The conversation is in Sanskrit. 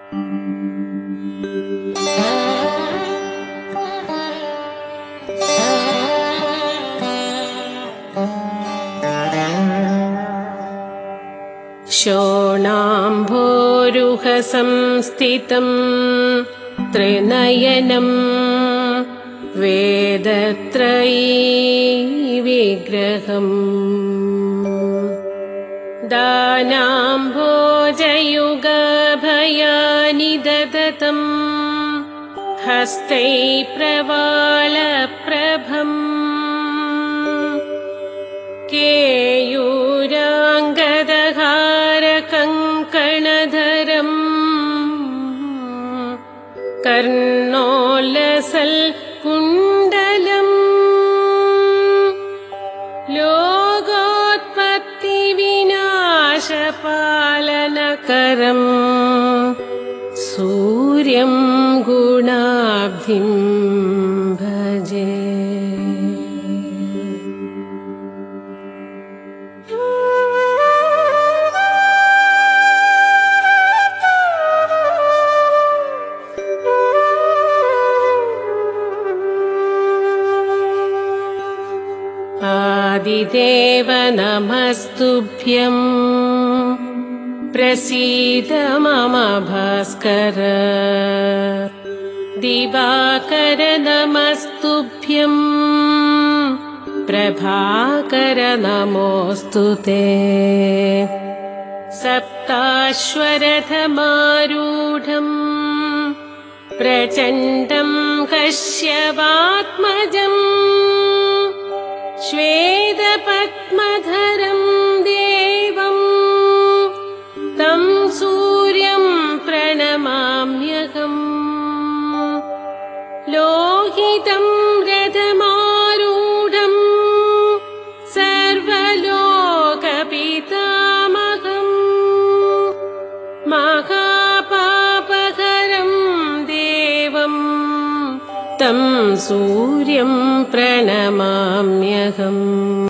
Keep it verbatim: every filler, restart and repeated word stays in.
शोणाम्भोरुहसंस्थितं त्रिनयनं वेदत्रयीविग्रहम् दानाम्भोजयुगभयानिदधतं हस्तैः प्रवालप्रभम् केयूराङ्गदहारकङ्कणधरम् कर्णोल्लसल्कुण्डलम् लोकोत्पत्तिविनाशपालनकरम् सूर्यं गुणाब्धिं भजे। आदिदेव नमस्तुभ्यं प्रसीद मम भास्कर। दिवाकर नमस्तुभ्यं प्रभाकर नमोऽस्तु ते। सप्ताश्वरथमारूढं प्रचण्डं कश्यपात्मजम् श्वेतपद्मधरं देवं तं सूर्यं प्रणमाम्यहम्। लोहितं रथमारूढं सर्वलोकपितामहम् महापापहरं देवं तं सूर्यं प्रणमाम्यहम्।